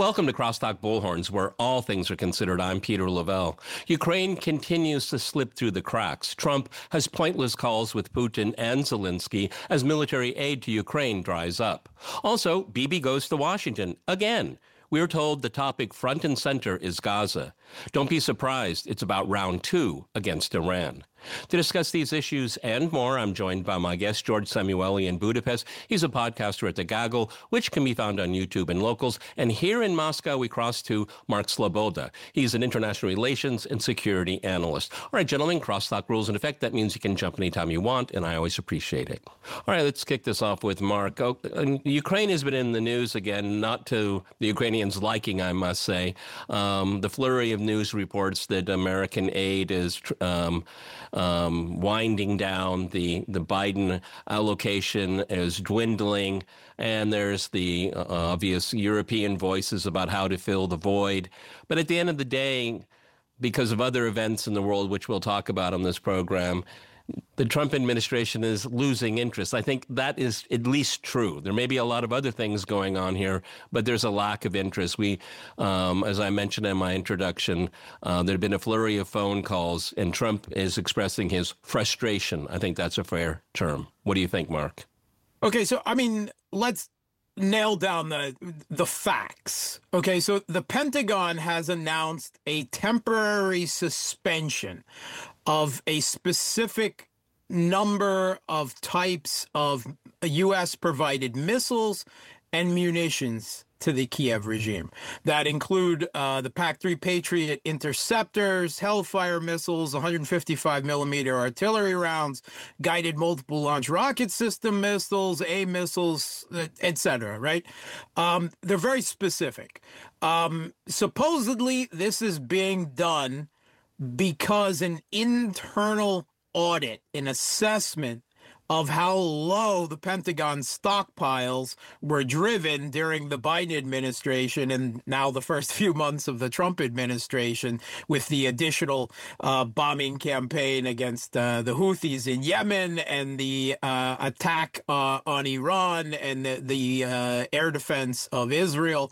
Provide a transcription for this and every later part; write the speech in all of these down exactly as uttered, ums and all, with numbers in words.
Welcome to Crosstalk Bullhorns, where all things are considered. I'm Peter Lavelle. Ukraine continues to slip through the cracks. Trump has pointless calls with Putin and Zelensky as military aid to Ukraine dries up. Also, Bibi goes to Washington again. We're told the topic front and center is Gaza. Don't be surprised, it's about round two against Iran. To discuss these issues and more, I'm joined by my guest, George Samueli in Budapest. He's a podcaster at The Gaggle, which can be found on YouTube and Locals. And here in Moscow, we cross to Mark Sloboda. He's an international relations and security analyst. All right, gentlemen, crosstalk rules in effect. That means you can jump anytime you want, and I always appreciate it. All right, let's kick this off with Mark. Oh, Ukraine has been in the news again, not to the Ukrainians' liking, I must say. Um, the flurry of news reports that American aid is um, Um, winding down, the, the Biden allocation is dwindling, and there's the uh, obvious European voices about how to fill the void. But at the end of the day, because of other events in the world, which we'll talk about on this program, the Trump administration is losing interest. I think that is at least true. There may be a lot of other things going on here, but there's a lack of interest. We, um, as I mentioned in my introduction, uh, there have been a flurry of phone calls, and Trump is expressing his frustration. I think that's a fair term. What do you think, Mark? Okay, so, I mean, let's nail down the the facts. Okay, so the Pentagon has announced a temporary suspension of a specific number of types of U S provided missiles and munitions to the Kiev regime. That include uh, the PAC three Patriot interceptors, Hellfire missiles, one fifty-five millimeter artillery rounds, guided multiple launch rocket system missiles, A missiles, et cetera, right? Um, they're very specific. Um, supposedly, this is being done because an internal audit, an assessment of how low the Pentagon stockpiles were driven during the Biden administration and now the first few months of the Trump administration with the additional uh, bombing campaign against uh, the Houthis in Yemen and the uh, attack uh, on Iran and the, the uh, air defense of Israel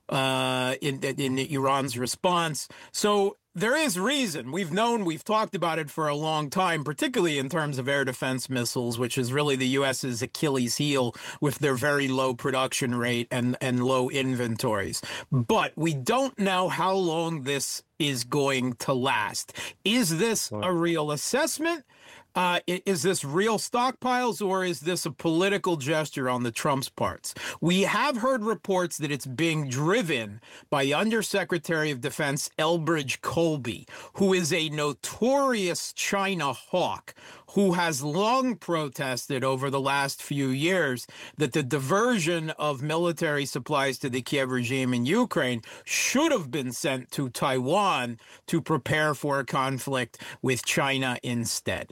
uh, in, in Iran's response. So there is reason. We've known, we've talked about it for a long time, particularly in terms of air defense missiles, which is really the U S's Achilles heel with their very low production rate and, and low inventories. But we don't know how long this is going to last. Is this a real assessment? Uh, is this real stockpiles, or is this a political gesture on the Trump's parts? We have heard reports that it's being driven by Undersecretary of Defense Elbridge Colby, who is a notorious China hawk, who has long protested over the last few years that the diversion of military supplies to the Kiev regime in Ukraine should have been sent to Taiwan to prepare for a conflict with China instead.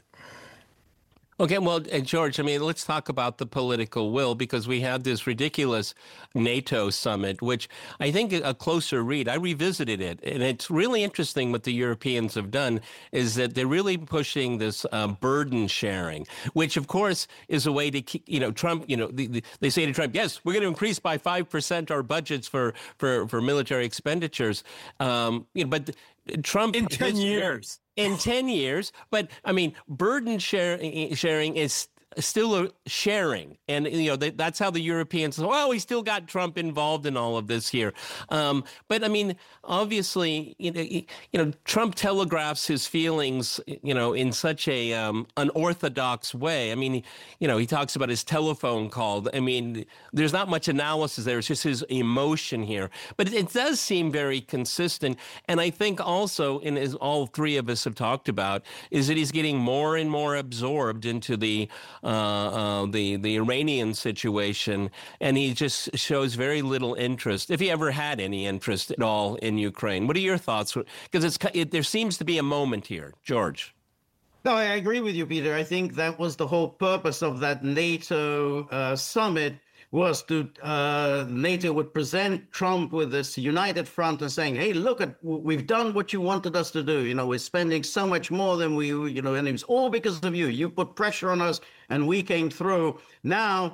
Okay, well, uh, George, I mean, let's talk about the political will, because we had this ridiculous NATO summit, which I think a closer read, I revisited it, and it's really interesting what the Europeans have done is that they're really pushing this uh, burden sharing, which, of course, is a way to keep, you know, Trump, you know, the, the, they say to Trump, yes, we're going to increase by five percent our budgets for, for, for military expenditures, um, you know, but Trump... In ten years. In ten years, but I mean, burden share, sharing is still a sharing. And, you know, that, that's how the Europeans, well, we still got Trump involved in all of this here. Um, but, I mean, obviously, you know, you know, Trump telegraphs his feelings, you know, in such a um, unorthodox way. I mean, you know, he talks about his telephone call. I mean, there's not much analysis there. It's just his emotion here. But it, it does seem very consistent. And I think also, and as all three of us have talked about, is that he's getting more and more absorbed into the Uh, uh, the the Iranian situation, and he just shows very little interest, if he ever had any interest at all, in Ukraine. What are your thoughts? Because it's it, there seems to be a moment here, George. No, I agree with you, Peter. I think that was the whole purpose of that NATO uh, summit, was to uh, NATO would present Trump with this united front and saying, hey, look, at we've done what you wanted us to do. You know, we're spending so much more than we, you know, and it was all because of you. You put pressure on us and we came through. Now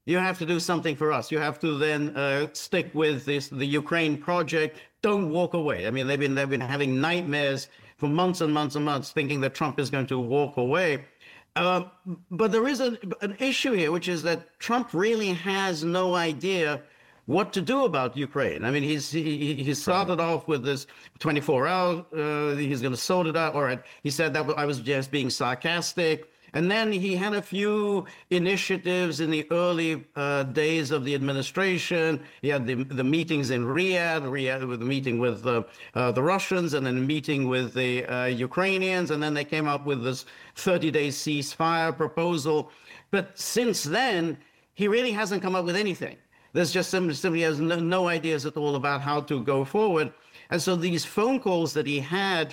you have to do something for us. You have to then uh, stick with this, the Ukraine project. Don't walk away. I mean, they've been they've been having nightmares for months and months and months, thinking that Trump is going to walk away. Uh, but there is a, an issue here, which is that Trump really has no idea what to do about Ukraine. I mean, he's he, he started right. off with this twenty-four hour, uh, he's going to sort it out. All right, he said that I was just being sarcastic. And then he had a few initiatives in the early uh, days of the administration. He had the, the meetings in Riyadh, Riyadh with the meeting with uh, uh, the Russians, and then a meeting with the uh, Ukrainians. And then they came up with this thirty-day ceasefire proposal. But since then, he really hasn't come up with anything. There's just simply, simply has no, no ideas at all about how to go forward. And so these phone calls that he had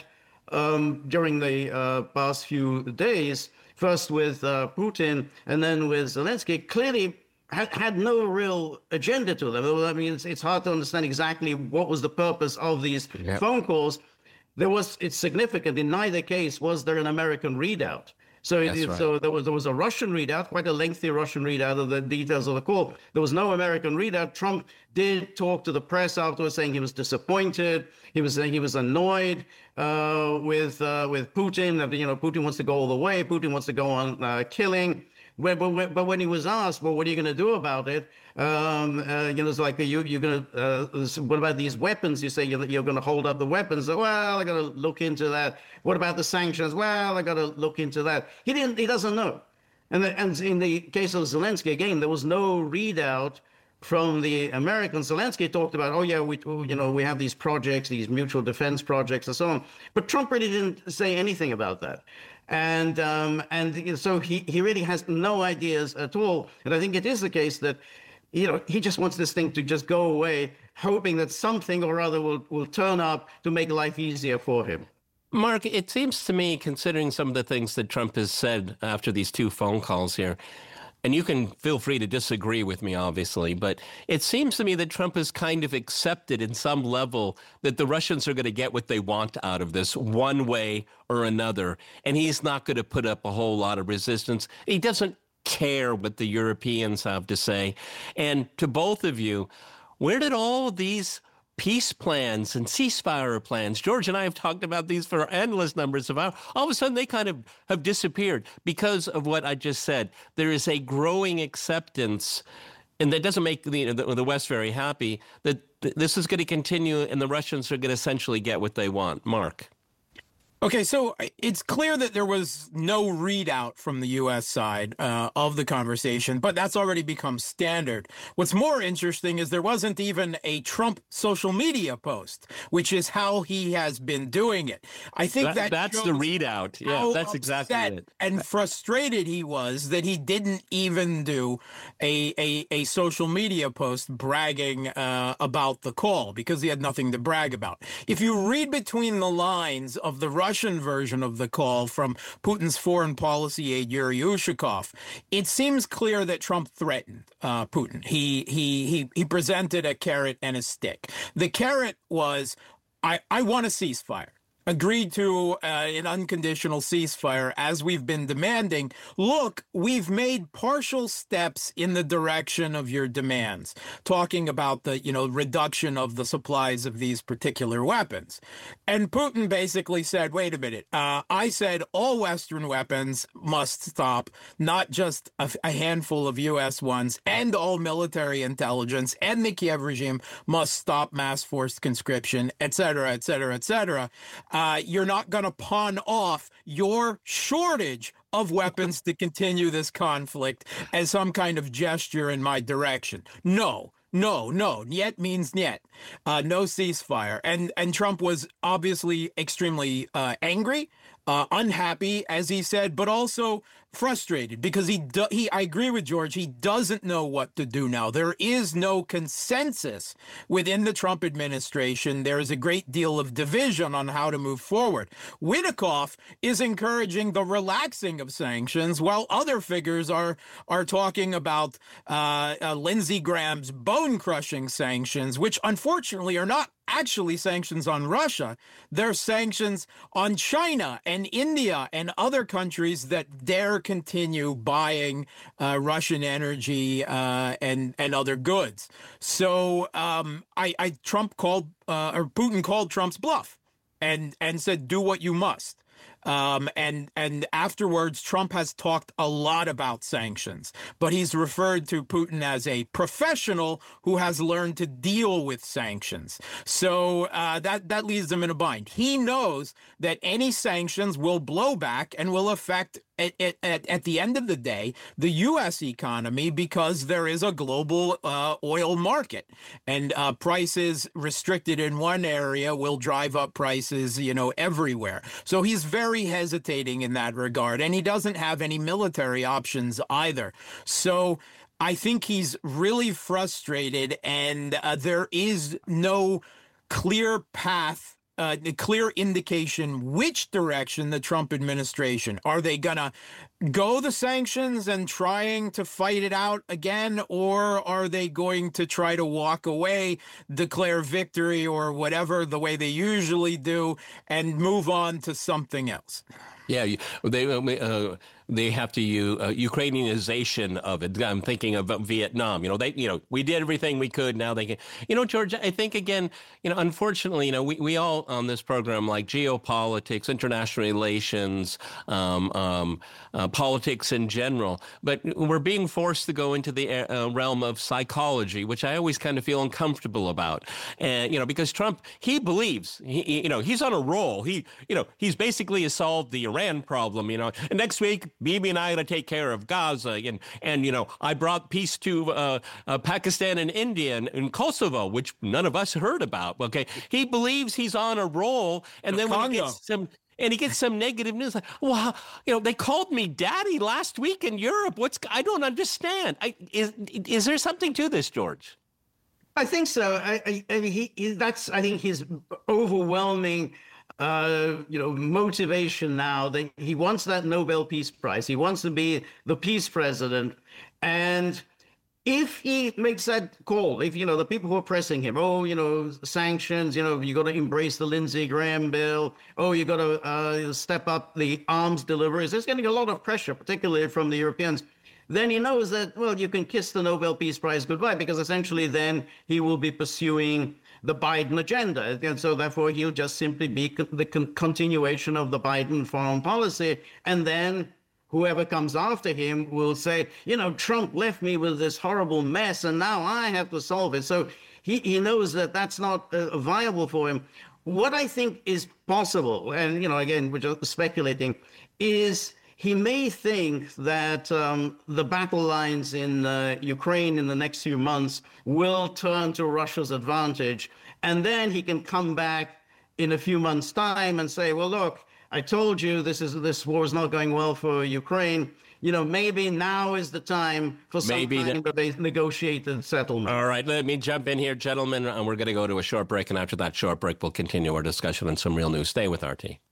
um, during the uh, past few days, first with uh, Putin and then with Zelensky, clearly had, had no real agenda to them. I mean, it's, it's hard to understand exactly what was the purpose of these yep. phone calls. There was, it's significant, in neither case was there an American readout. So, it, right. so there was there was a Russian readout, quite a lengthy Russian readout of the details of the call. There was no American readout. Trump did talk to the press afterwards, saying he was disappointed. He was saying he was annoyed uh, with uh, with Putin. That you know Putin wants to go all the way. Putin wants to go on uh, killing. But, but, but when he was asked, well, what are you going to do about it? Um, uh, you know, it's like, you, you're going to, uh, what about these weapons? You say you're, you're going to hold up the weapons. Well, I got to look into that. What about the sanctions? Well, I got to look into that. He didn't, he doesn't know. And, the, and in the case of Zelensky, again, there was no readout from the Americans. Zelensky talked about, oh, yeah, we, you know, we have these projects, these mutual defense projects and so on. But Trump really didn't say anything about that. And um, and so he, he really has no ideas at all. And I think it is the case that, you know, he just wants this thing to just go away, hoping that something or other will, will turn up to make life easier for him. Mark, it seems to me, considering some of the things that Trump has said after these two phone calls here, and you can feel free to disagree with me, obviously, but it seems to me that Trump has kind of accepted in some level that the Russians are going to get what they want out of this one way or another, and he's not going to put up a whole lot of resistance. He doesn't care what the Europeans have to say. And to both of you, where did all of these peace plans and ceasefire plans, George and I have talked about these for endless numbers of hours, all of a sudden they kind of have disappeared because of what I just said. There is a growing acceptance, and that doesn't make the, the, the West very happy, that th- this is going to continue and the Russians are going to essentially get what they want. Mark. Okay, so it's clear that there was no readout from the U S side uh, of the conversation, but that's already become standard. What's more interesting is there wasn't even a Trump social media post, which is how he has been doing it. I think that, that that's the readout. Yeah, that's exactly it. And frustrated he was that he didn't even do a a, a social media post bragging uh, about the call because he had nothing to brag about. If you read between the lines of the Russian Russian version of the call from Putin's foreign policy aide Yuri Ushakov, it seems clear that Trump threatened uh, Putin. He he he he presented a carrot and a stick. The carrot was, I, I want a ceasefire. Agreed to uh, an unconditional ceasefire, as we've been demanding. Look, we've made partial steps in the direction of your demands, talking about the, you know, reduction of the supplies of these particular weapons. And Putin basically said, wait a minute, uh, I said all Western weapons must stop, not just a, a handful of U S ones, and all military intelligence and the Kiev regime must stop mass forced conscription, et cetera, et cetera, et cetera. Uh, you're not going to pawn off your shortage of weapons to continue this conflict as some kind of gesture in my direction. No, no, no. Niet means niet. Uh, no ceasefire. And and Trump was obviously extremely uh, angry, uh, unhappy, as he said, but also frustrated because he, do, he, I agree with George, he doesn't know what to do now. There is no consensus within the Trump administration. There is a great deal of division on how to move forward. Witkoff is encouraging the relaxing of sanctions, while other figures are, are talking about uh, uh, Lindsey Graham's bone-crushing sanctions, which unfortunately are not actually sanctions on Russia. They're sanctions on China and India and other countries that dare continue buying uh, Russian energy uh, and and other goods. So um, I, I Trump called uh, or Putin called Trump's bluff and and said, do what you must. Um, and and afterwards, Trump has talked a lot about sanctions, but he's referred to Putin as a professional who has learned to deal with sanctions. So uh, that that leaves him in a bind. He knows that any sanctions will blow back and will affect, At, at, at the end of the day, the U S economy, because there is a global uh, oil market, and uh, prices restricted in one area will drive up prices, you know, everywhere. So he's very hesitating in that regard, and he doesn't have any military options either. So I think he's really frustrated, and uh, there is no clear path. Uh, the clear indication which direction the Trump administration. Are they going to go the sanctions and trying to fight it out again, or are they going to try to walk away, declare victory or whatever the way they usually do, and move on to something else? Yeah, they uh, they have to use uh, Ukrainianization of it. I'm thinking of Vietnam. You know, they, you know, we did everything we could. Now they can, you know, George, I think again, you know, unfortunately, you know, we, we all on this program like geopolitics, international relations, um, um, uh, politics in general, but we're being forced to go into the uh, realm of psychology, which I always kind of feel uncomfortable about. And, you know, because Trump, he believes, he, you know, he's on a roll. He, you know, he's basically solved the Iran problem, you know, and next week, Bibi and I are going to take care of Gaza. And, and you know, I brought peace to uh, uh, Pakistan and India and, and Kosovo, which none of us heard about. Okay. He believes he's on a roll. And then when he gets some, and he gets some negative news, like, well, you know, they called me daddy last week in Europe. What's, I don't understand. I, is, is there something to this, George? I think so. I, I, I mean, he, he, that's, I think his overwhelming Uh, you know, motivation now that he wants that Nobel Peace Prize. He wants to be the peace president. And if he makes that call, if, you know, the people who are pressing him, oh, you know, sanctions, you know, you got to embrace the Lindsey Graham bill. Oh, you got to uh, step up the arms deliveries. There's getting a lot of pressure, particularly from the Europeans. Then he knows that, well, you can kiss the Nobel Peace Prize goodbye, because essentially then he will be pursuing the Biden agenda. And so therefore he'll just simply be the con- continuation of the Biden foreign policy. And then whoever comes after him will say, you know, Trump left me with this horrible mess and now I have to solve it. So he, he knows that that's not uh, viable for him. What I think is possible, and, you know, again, we're just speculating, is he may think that um, the battle lines in uh, Ukraine in the next few months will turn to Russia's advantage. And then he can come back in a few months' time and say, well, look, I told you this is this war is not going well for Ukraine. You know, maybe now is the time for some Maybe kind the- of a negotiated settlement. All right, let me jump in here, gentlemen, and we're going to go to a short break. And after that short break, we'll continue our discussion on some real news. Stay with R T.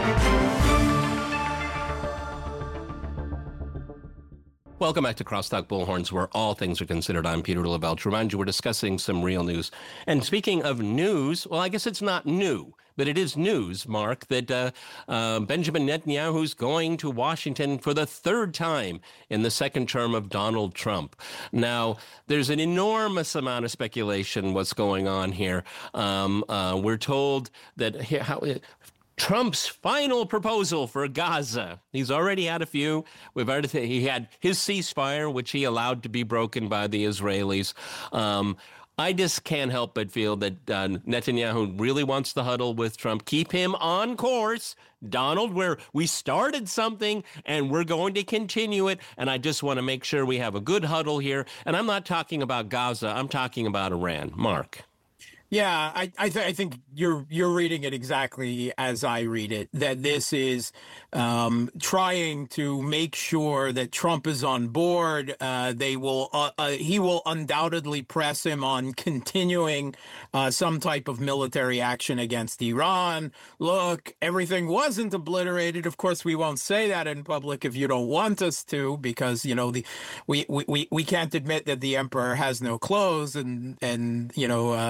Welcome back to Crosstalk Bullhorns, where all things are considered. I'm Peter Lavelle. To remind you, we're discussing some real news. And speaking of news, well, I guess it's not new, but it is news, Mark, that uh, uh, Benjamin Netanyahu's going to Washington for the third time in the second term of Donald Trump. Now, there's an enormous amount of speculation what's going on here. Um, uh, we're told that here, how, Trump's final proposal for Gaza. He's already had a few. We've already he had his ceasefire, which he allowed to be broken by the Israelis. Um, I just can't help but feel that uh, Netanyahu really wants to huddle with Trump, keep him on course, Donald, where we started something and we're going to continue it. And I just want to make sure we have a good huddle here. And I'm not talking about Gaza. I'm talking about Iran. Mark. Yeah, I I, th- I think you're you're reading it exactly as I read it, that this is um, trying to make sure that Trump is on board. Uh, they will uh, uh, he will undoubtedly press him on continuing uh, some type of military action against Iran. Look, everything wasn't obliterated. Of course, we won't say that in public if you don't want us to, because, you know, the we we, we can't admit that the emperor has no clothes and, and you know, uh, so forth.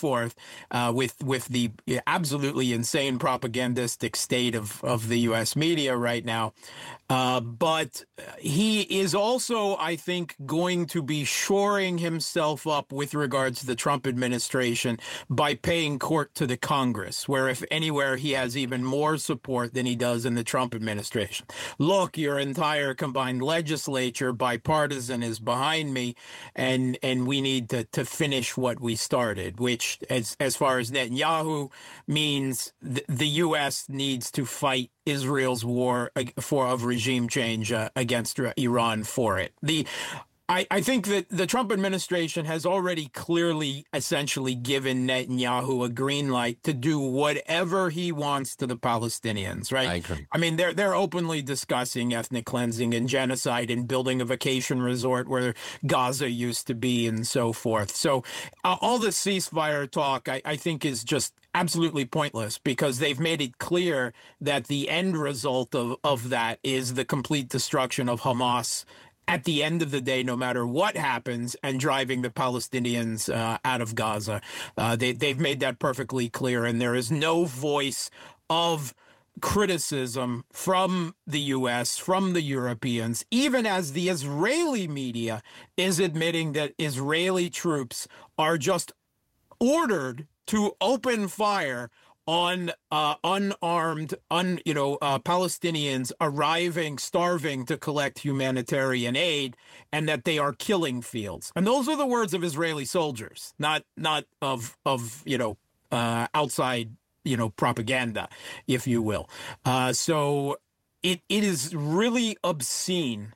forth, uh, with with the absolutely insane propagandistic state of, of the U S media right now. Uh, but he is also, I think, going to be shoring himself up with regards to the Trump administration by paying court to the Congress, where if anywhere he has even more support than he does in the Trump administration. Look, your entire combined legislature, bipartisan, is behind me, and and we need to, to finish what we started, which, as, as far as Netanyahu, means th- the U S needs to fight Israel's war for of regime change uh, against Iran for it. The I, I think that the Trump administration has already clearly essentially given Netanyahu a green light to do whatever he wants to the Palestinians, right? I agree. I mean, they're they're openly discussing ethnic cleansing and genocide and building a vacation resort where Gaza used to be and so forth. So uh, all this ceasefire talk, I, I think, is just absolutely pointless, because they've made it clear that the end result of, of that is the complete destruction of Hamas at the end of the day, no matter what happens, and driving the Palestinians uh, out of Gaza. Uh, they, they've made that perfectly clear, and there is no voice of criticism from the U S, from the Europeans, even as the Israeli media is admitting that Israeli troops are just ordered to open fire on uh, unarmed, un, you know, uh, Palestinians arriving, starving to collect humanitarian aid, and that they are killing fields. And those are the words of Israeli soldiers, not not of of you know uh, outside you know propaganda, if you will. Uh, so it it is really obscene,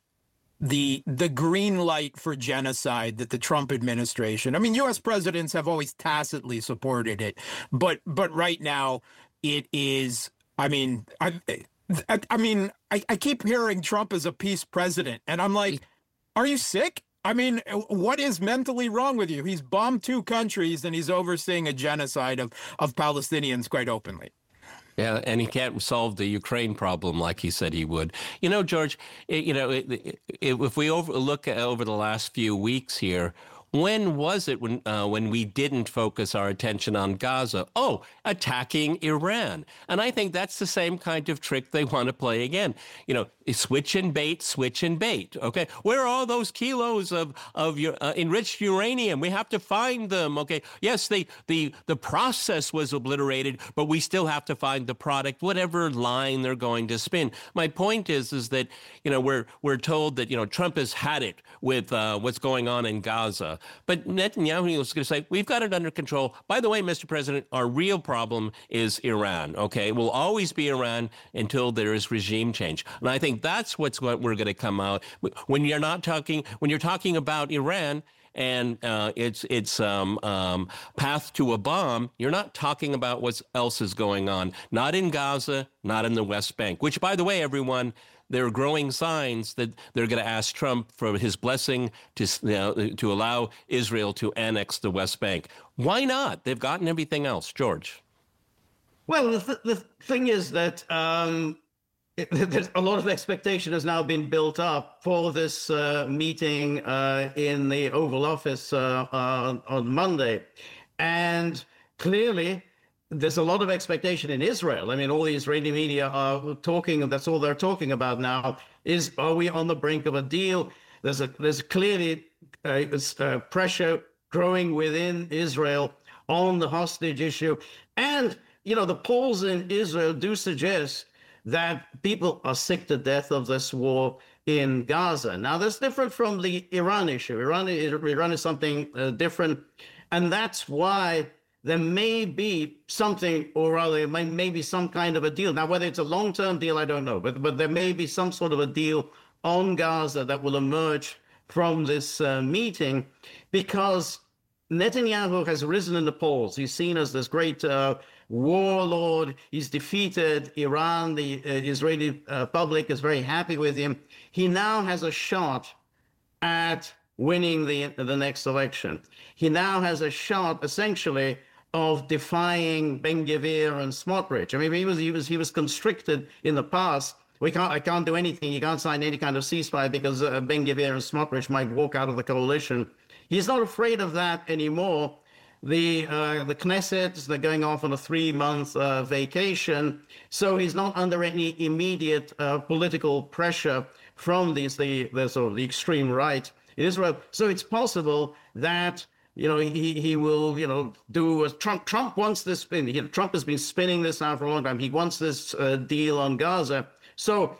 the the green light for genocide that the Trump administration, I mean, U S presidents have always tacitly supported it, but but right now it is, I mean, I, I, I mean, I, I keep hearing Trump is a peace president, and I'm like, are you sick? I mean, what is mentally wrong with you? He's bombed two countries and he's overseeing a genocide of, of Palestinians quite openly. Yeah, and he can't solve the Ukraine problem like he said he would. You know, George, it, you know, it, it, if we over, look at, over the last few weeks here, when was it when uh, when we didn't focus our attention on Gaza? Oh, attacking Iran. And I think that's the same kind of trick they want to play again. You know, switch and bait, switch and bait. Okay, where are all those kilos of of your uh, enriched uranium? We have to find them. Okay, yes, the the the process was obliterated, but we still have to find the product, whatever line they're going to spin. My point is, is that you know we're we're told that you know Trump has had it with uh, what's going on in Gaza. But Netanyahu was going to say, we've got it under control. By the way, Mister President, our real problem is Iran, okay? It will always be Iran until there is regime change. And I think that's what's what we're going to come out. When you're not talking, when you're talking about Iran and uh, its its um, um, path to a bomb, you're not talking about what else is going on. Not in Gaza, not in the West Bank, which, by the way, everyone, there are growing signs that they're going to ask Trump for his blessing to you know, to allow Israel to annex the West Bank. Why not? They've gotten everything else, George. Well, the, th- the thing is that um, it, there's a lot of expectation has now been built up for this uh, meeting uh, in the Oval Office uh, on, on Monday. And clearly, there's a lot of expectation in Israel. I mean, all the Israeli media are talking, and that's all they're talking about now, is are we on the brink of a deal? There's a there's clearly uh, uh, pressure growing within Israel on the hostage issue. And, you know, the polls in Israel do suggest that people are sick to death of this war in Gaza. Now, that's different from the Iran issue. Iran, Iran is something uh, different. And that's why there may be something, or rather, there may, may be some kind of a deal. Now, whether it's a long-term deal, I don't know, but but there may be some sort of a deal on Gaza that will emerge from this uh, meeting, because Netanyahu has risen in the polls. He's seen as this great uh, warlord. He's defeated Iran. The uh, Israeli uh, public is very happy with him. He now has a shot at winning the the next election. He now has a shot, essentially, of defying Ben-Gvir and Smotrich. I mean, he was he was he was constricted in the past. We can't I can't do anything. You can't sign any kind of ceasefire because uh, Ben-Gvir and Smotrich might walk out of the coalition. He's not afraid of that anymore. The uh, the Knesset, they're going off on a three-month uh, vacation, so he's not under any immediate uh, political pressure from these the, the sort of the extreme right in Israel. So it's possible that you know he he will you know do a, Trump Trump wants this spin. You know, Trump has been spinning this now for a long time. He wants this uh, deal on Gaza. So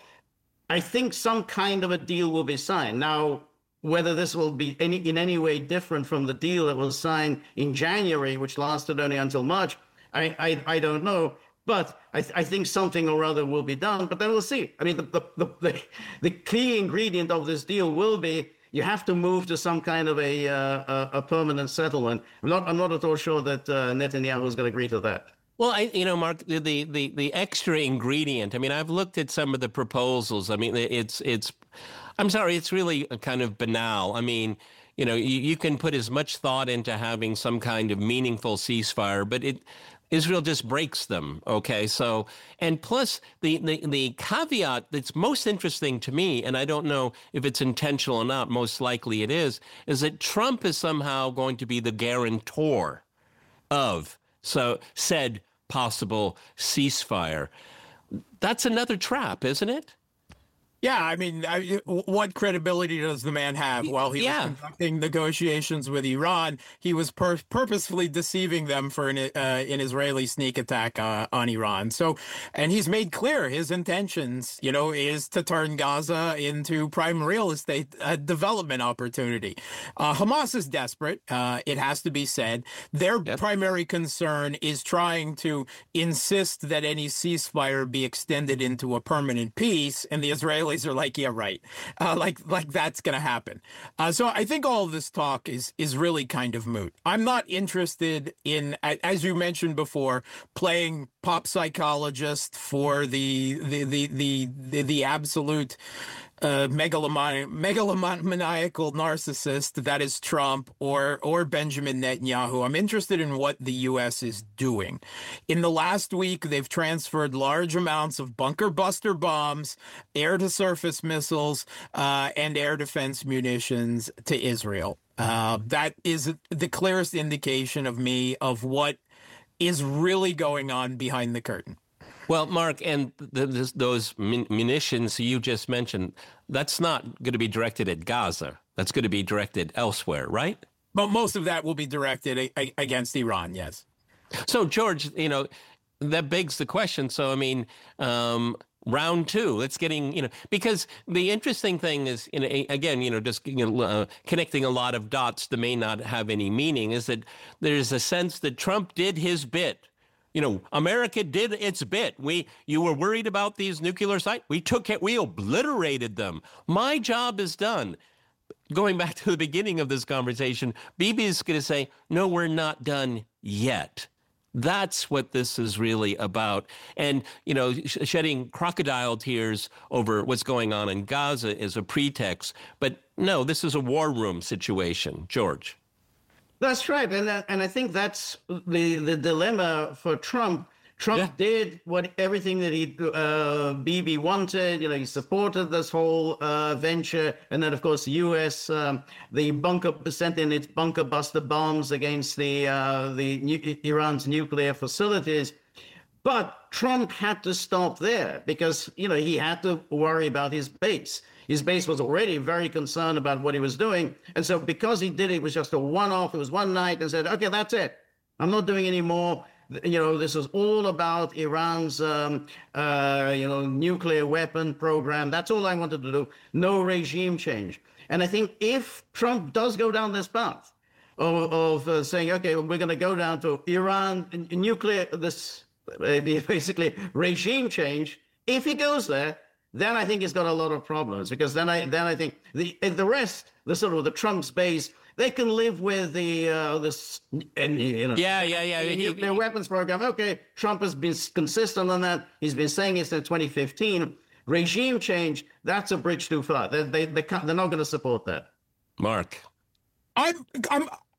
I think some kind of a deal will be signed now. Whether this will be any, in any way different from the deal that was signed in January, which lasted only until March, I, I, I don't know. But I, I think something or other will be done. But then we'll see. I mean, the, the, the, the, the key ingredient of this deal will be you have to move to some kind of a, uh, a, a permanent settlement. I'm not, I'm not at all sure that uh, Netanyahu is going to agree to that. Well, I, you know, Mark, the, the the the extra ingredient. I mean, I've looked at some of the proposals. I mean, it's it's. I'm sorry, it's really kind of banal. I mean, you know, you, you can put as much thought into having some kind of meaningful ceasefire, but it Israel just breaks them. Okay, so and plus the the the caveat that's most interesting to me, and I don't know if it's intentional or not. Most likely it is, is that Trump is somehow going to be the guarantor of so said possible ceasefire. That's another trap, isn't it? Yeah, I mean, I, what credibility does the man have? While he yeah. was conducting negotiations with Iran, he was pur- purposefully deceiving them for an, uh, an Israeli sneak attack uh, on Iran. So, and he's made clear his intentions, you know, is to turn Gaza into prime real estate uh, development opportunity. Uh, Hamas is desperate, uh, it has to be said. Their yep. primary concern is trying to insist that any ceasefire be extended into a permanent peace, and the Israelis are like, yeah, right. Uh, like, like that's going to happen. Uh, so I think all of this talk is is really kind of moot. I'm not interested in, as you mentioned before, playing pop psychologist for the the the the the, the absolute uh, megalomani- megalomaniacal narcissist that is Trump or or Benjamin Netanyahu. I'm interested in what the U S is doing. In the last week, they've transferred large amounts of bunker buster bombs, air-to-surface missiles, uh, and air defense munitions to Israel. Uh, that is the clearest indication of me of what is really going on behind the curtain. Well, Mark, and the, the, those munitions you just mentioned, that's not going to be directed at Gaza. That's going to be directed elsewhere, right? But most of that will be directed a, a, against Iran, yes. So, George, you know, that begs the question. So, I mean, um, round two, it's getting, you know, because the interesting thing is, you know, again, you know, just you know, uh, connecting a lot of dots that may not have any meaning is that there's a sense that Trump did his bit. You know, America did its bit. We, you were worried about these nuclear sites. We took it. We obliterated them. My job is done. Going back to the beginning of this conversation, Bibi is going to say, no, we're not done yet. That's what this is really about. And, you know, sh- shedding crocodile tears over what's going on in Gaza is a pretext. But no, this is a war room situation, George. That's right, and uh, and I think that's the the dilemma for Trump. Trump yeah. did what everything that he uh, Bibi wanted. You know, he supported this whole uh, venture, and then of course the U S um, the bunker sent in its bunker buster bombs against the uh, the nu- Iran's nuclear facilities. But Trump had to stop there because you know he had to worry about his base. His base was already very concerned about what he was doing. And so because he did it, it was just a one-off. It was one night and said, okay, that's it. I'm not doing any more. You know, this is all about Iran's, um, uh, you know, nuclear weapon program. That's all I wanted to do. No regime change. And I think if Trump does go down this path of, of uh, saying, okay, well, we're going to go down to Iran, nuclear, this uh, basically regime change, if he goes there, then I think he's got a lot of problems because then I then I think the the rest, the sort of the Trump's base, they can live with the uh, this and you know yeah yeah yeah the nuclear weapons program. Okay, Trump has been consistent on that. He's been saying it since twenty fifteen. Regime change, that's a bridge too far. They they they can't, they're not going to support that. Mark, I'm I'm.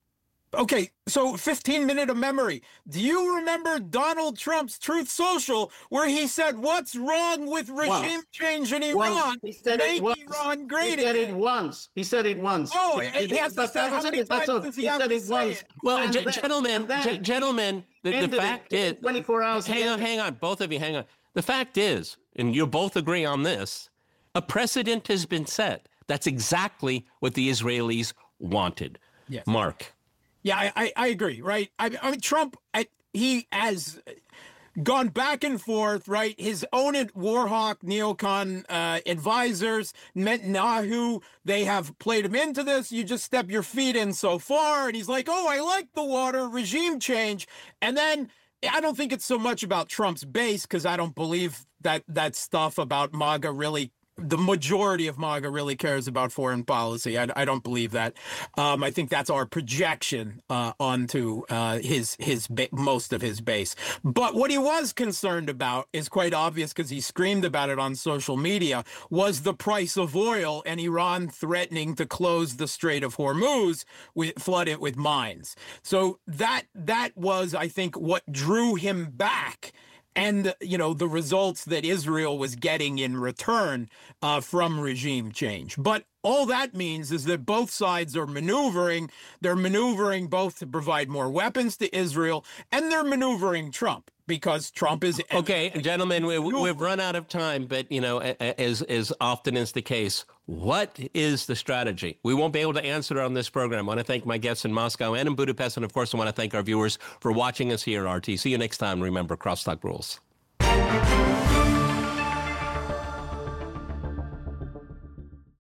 Okay, so fifteen minute of memory. Do you remember Donald Trump's Truth Social where he said, what's wrong with regime Once. change in Once. Iran? He said it Make once. Iran great He said it again. once. He said it once. Oh, He- he has to but say that how was many it. That's times all. does he He have said to it say once. it? Well, And g- then- gentlemen, and then g- gentlemen, the, the ended it. fact is, twenty-four hours hang on, later. hang on, both of you, hang on. The fact is, and you both agree on this, a precedent has been set. That's exactly what the Israelis wanted. Yes. Mark. Yeah, I, I, I agree, right? I, I mean, Trump, I, he has gone back and forth, right? His own Warhawk neocon uh, advisors, Netanyahu, they have played him into this. You just step your feet in so far. And he's like, oh, I like the water, regime change. And then I don't think it's so much about Trump's base because I don't believe that that stuff about MAGA really, the majority of MAGA really cares about foreign policy. I, I don't believe that. Um, I think that's our projection uh, onto uh, his his ba- most of his base. But what he was concerned about is quite obvious because he screamed about it on social media, was the price of oil and Iran threatening to close the Strait of Hormuz, with, flood it with mines. So that that was, I think, what drew him back. And, you know, the results that Israel was getting in return uh, from regime change. But all that means is that both sides are maneuvering. They're maneuvering both to provide more weapons to Israel, and they're maneuvering Trump because Trump is... Okay, gentlemen, we, we've run out of time, but, you know, as, as often is the case, what is the strategy? We won't be able to answer it on this program. I want to thank my guests in Moscow and in Budapest, and, of course, I want to thank our viewers for watching us here at R T. See you next time. Remember, crosstalk rules.